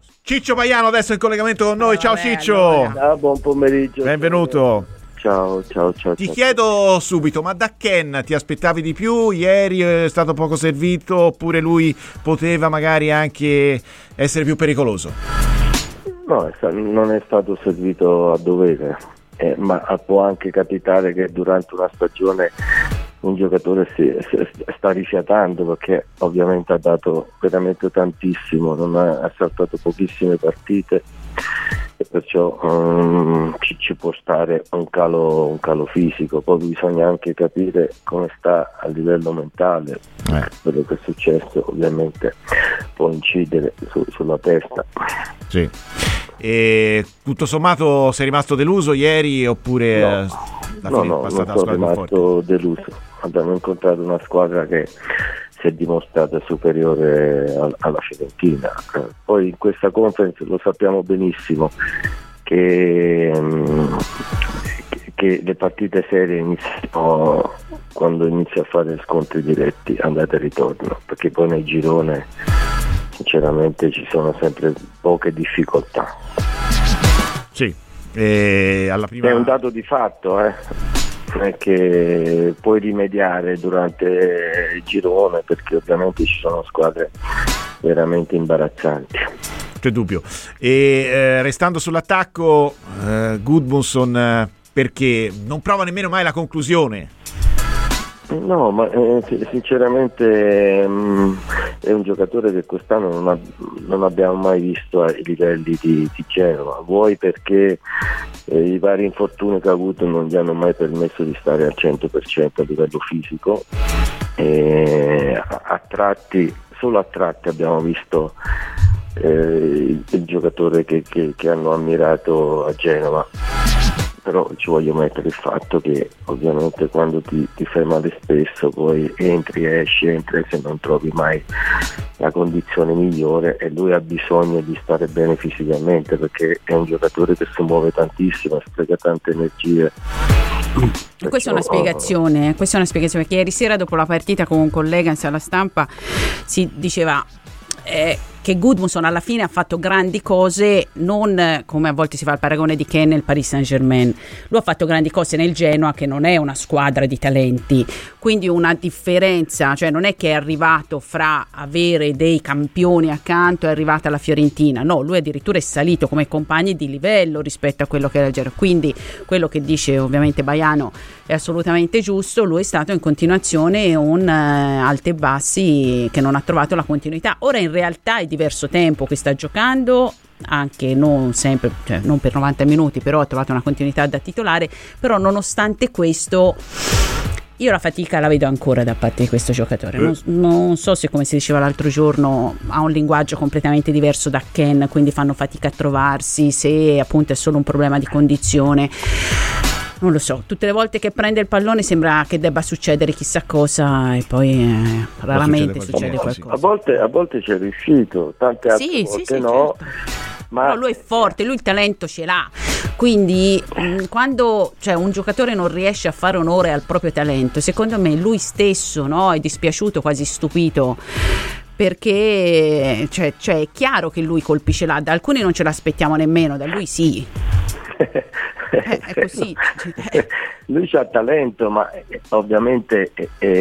Ciccio Baiano adesso in collegamento con noi. Ciao Ciccio. Buon pomeriggio. Benvenuto. Ciao. Ti chiedo subito, ma da Ken ti aspettavi di più? Ieri è stato poco servito oppure lui poteva magari anche essere più pericoloso? No, non è stato servito a dovere, ma può anche capitare che durante una stagione un giocatore sta rifiatando, perché ovviamente ha dato veramente tantissimo, non ha saltato pochissime partite e perciò ci può stare un calo fisico. Poi bisogna anche capire come sta a livello mentale. Quello che è successo ovviamente può incidere sulla testa. Sì. E tutto sommato sei rimasto deluso ieri oppure no, non sono rimasto deluso. Abbiamo incontrato una squadra che si è dimostrata superiore alla Fiorentina. Poi in questa conference lo sappiamo benissimo che le partite serie iniziano quando inizia a fare scontri diretti, andata e ritorno, perché poi nel girone sinceramente ci sono sempre poche difficoltà. Sì, alla prima... È un dato di fatto, non è che puoi rimediare durante il girone, perché ovviamente ci sono squadre veramente imbarazzanti. C'è dubbio. E restando sull'attacco, Gudmundsson perché non prova nemmeno mai la conclusione? No, ma sinceramente è un giocatore che quest'anno non abbiamo mai visto ai livelli di Genova. Vuoi perché i vari infortuni che ha avuto non gli hanno mai permesso di stare al 100% a livello fisico, e solo a tratti abbiamo visto il giocatore che hanno ammirato a Genova. Però ci voglio mettere il fatto che ovviamente quando ti fai male spesso poi entri, esci, se non trovi mai la condizione migliore, e lui ha bisogno di stare bene fisicamente, perché è un giocatore che si muove tantissimo, spreca tante energie. Questa è una spiegazione, perché ieri sera dopo la partita con un collega in sala stampa si diceva che Gudmundsson alla fine ha fatto grandi cose, non come a volte si fa il paragone di Ken nel Paris Saint-Germain. Lui ha fatto grandi cose nel Genoa, che non è una squadra di talenti, quindi una differenza, cioè non è che è arrivato fra avere dei campioni accanto e è arrivata alla Fiorentina, no, lui addirittura è salito come compagni di livello rispetto a quello che era il Genoa. Quindi quello che dice ovviamente Baiano è assolutamente giusto, lui è stato in continuazione un alti e bassi che non ha trovato la continuità. Ora in realtà è diverso tempo che sta giocando, anche non sempre, cioè non per 90 minuti, però ha trovato una continuità da titolare. Però nonostante questo io la fatica la vedo ancora da parte di questo giocatore. Non so se, come si diceva l'altro giorno, ha un linguaggio completamente diverso da Ken, quindi fanno fatica a trovarsi, se appunto è solo un problema di condizione. Non lo so, tutte le volte che prende il pallone sembra che debba succedere chissà cosa e poi raramente succede qualcosa. A volte c'è riuscito, tante altre volte no. Certo. Ma però lui è forte, lui il talento ce l'ha, quindi quando un giocatore non riesce a fare onore al proprio talento, secondo me lui stesso, no, è dispiaciuto, quasi stupito, perché è chiaro che lui colpi ce l'ha, da alcuni non ce l'aspettiamo nemmeno, da lui sì. È così. Lui c'ha talento, ma ovviamente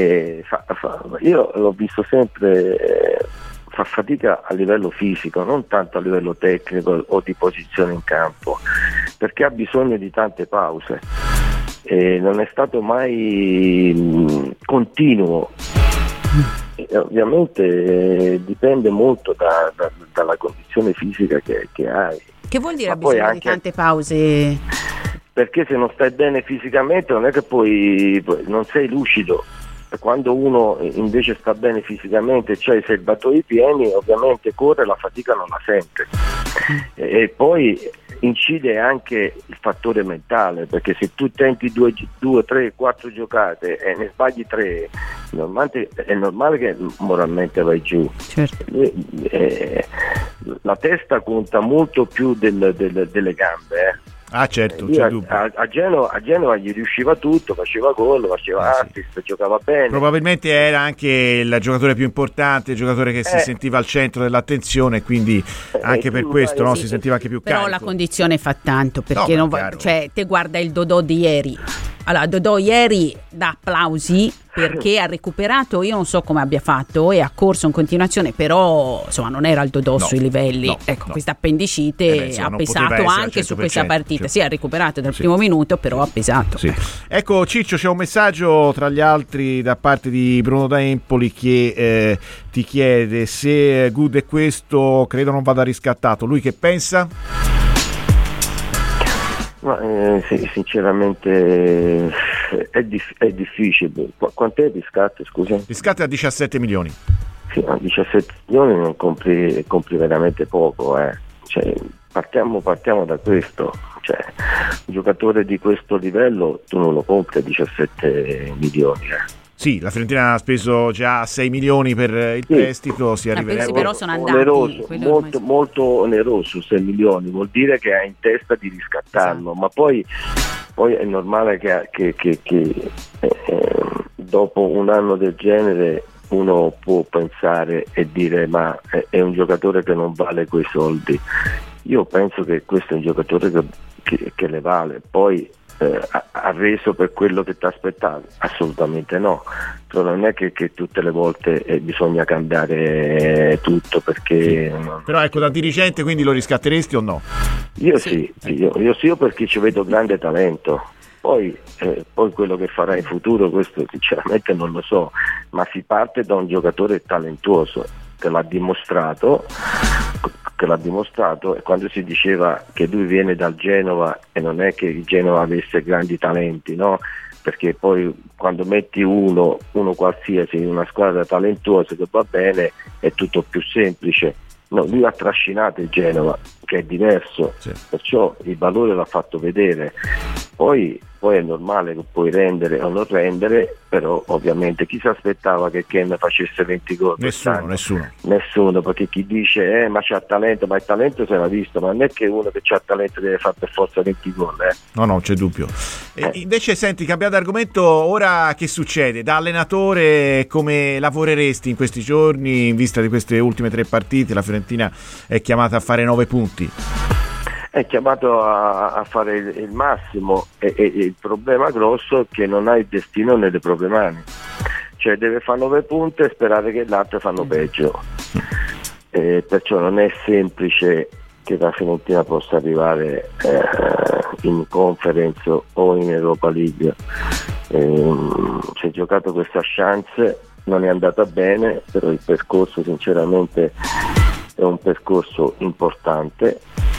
io l'ho visto sempre fa fatica a livello fisico, non tanto a livello tecnico o di posizione in campo, perché ha bisogno di tante pause e non è stato mai continuo. E ovviamente dipende molto dalla condizione fisica che hai. Che vuol dire ha bisogno di tante pause? Perché se non stai bene fisicamente non è che poi non sei lucido. Quando uno invece sta bene fisicamente, cioè i serbatoi pieni, ovviamente corre, la fatica non la sente. E poi incide anche il fattore mentale, perché se tu tenti 2, 3, 4 giocate e ne sbagli 3, è normale che moralmente vai giù. Certo. La testa conta molto più delle gambe. Certo, c'è dubbio. A Genova gli riusciva tutto, faceva gol, faceva assist, giocava bene. Probabilmente era anche il giocatore più importante, il giocatore che si sentiva al centro dell'attenzione, quindi anche per questo si sentiva anche più carico. Però la condizione fa tanto, perché te guarda il Dodò di ieri. Allora, Dodò ieri dà applausi perché ha recuperato, io non so come abbia fatto e ha corso in continuazione, però insomma non era il Dodò sui livelli. Questa appendicite ha pesato anche su questa partita. Sì, ha recuperato dal primo minuto, però ha pesato. Sì. Ecco Ciccio, c'è un messaggio tra gli altri da parte di Bruno da Empoli che ti chiede se Good è questo, credo non vada riscattato. Lui che pensa? Ma, sinceramente è difficile. Quant'è il riscatto, scusa? Il riscatto è a 17 milioni. Sì, a 17 milioni non compri veramente poco. Cioè, partiamo da questo. Cioè, un giocatore di questo livello tu non lo compri a 17 milioni. Sì, la Fiorentina ha speso già 6 milioni per il prestito, si arriverebbe. Però sono andati molto oneroso, 6 milioni, vuol dire che ha in testa di riscattarlo, ma poi è normale che dopo un anno del genere uno può pensare e dire ma è un giocatore che non vale quei soldi. Io penso che questo è un giocatore che le vale, poi ha reso per quello che ti aspettavi? Assolutamente no, però non è che tutte le volte bisogna cambiare tutto perché però ecco, da dirigente quindi lo riscatteresti o no? Io sì, perché ci vedo grande talento. Poi quello che farà in futuro questo sinceramente non lo so, ma si parte da un giocatore talentuoso che l'ha dimostrato, e quando si diceva che lui viene dal Genova e non è che il Genova avesse grandi talenti, no? Perché poi quando metti uno qualsiasi in una squadra talentuosa che va bene è tutto più semplice. No, lui ha trascinato il Genova, che è diverso, perciò il valore l'ha fatto vedere. Poi è normale che puoi rendere o non rendere, però ovviamente chi si aspettava che Ken facesse 20 gol? Nessuno, perché chi dice ma c'ha talento, ma il talento se l'ha visto, ma non è che uno che c'ha talento deve fare per forza 20 gol. No, c'è dubbio. Invece senti, cambiando argomento, ora che succede? Da allenatore come lavoreresti in questi giorni in vista di queste ultime 3 partite? La Fiorentina è chiamata a fare 9 punti. È chiamato a fare il massimo e il problema grosso è che non ha il destino nelle proprie mani, cioè deve fare 9 punti e sperare che l'altro fanno peggio, perciò non è semplice che la Fiorentina possa arrivare in Conference o in Europa League. Si è giocato questa chance, non è andata bene, però il percorso sinceramente è un percorso importante.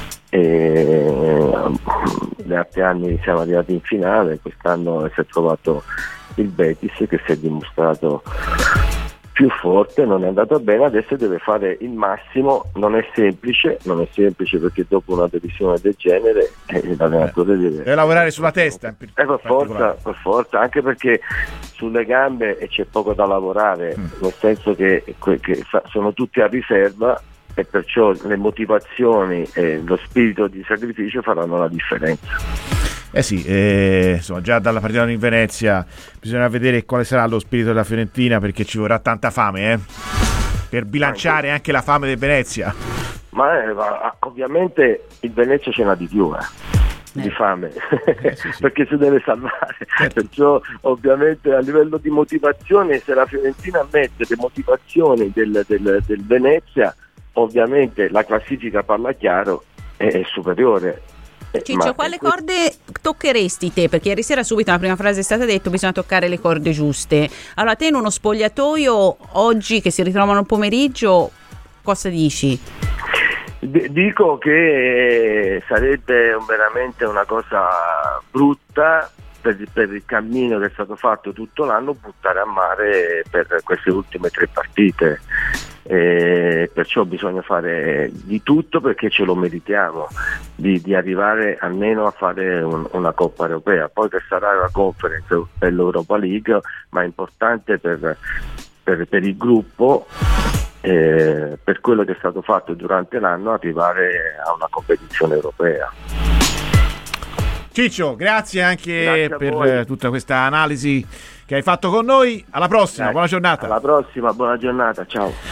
Gli altri anni siamo arrivati in finale, quest'anno si è trovato il Betis che si è dimostrato più forte, non è andato bene, adesso deve fare il massimo, non è semplice perché dopo una decisione del genere l'allenatore deve lavorare sulla testa per forza, anche perché sulle gambe c'è poco da lavorare, nel senso che sono tutti a riserva e perciò le motivazioni e lo spirito di sacrificio faranno la differenza. Insomma, già dalla partita in Venezia bisogna vedere quale sarà lo spirito della Fiorentina, perché ci vorrà tanta fame per bilanciare anche la fame del Venezia. Ma ovviamente il Venezia ce n'ha di più di fame perché si deve salvare, perciò ovviamente a livello di motivazione, se la Fiorentina mette le motivazioni del Venezia, ovviamente la classifica, parla chiaro, è superiore. Ciccio, quale corde toccheresti te? Perché ieri sera subito la prima frase è stata detta: bisogna toccare le corde giuste. Allora, te in uno spogliatoio oggi che si ritrovano il pomeriggio, cosa dici? Dico che sarebbe veramente una cosa brutta per il cammino che è stato fatto tutto l'anno, buttare a mare per queste ultime 3 partite. Perciò bisogna fare di tutto perché ce lo meritiamo di arrivare almeno a fare una Coppa Europea, poi che sarà la Conference e l'Europa League, ma è importante per il gruppo, per quello che è stato fatto durante l'anno, arrivare a una competizione europea. Ciccio, grazie anche per tutta questa analisi che hai fatto con noi. Alla prossima, buona giornata. Alla prossima, buona giornata, ciao.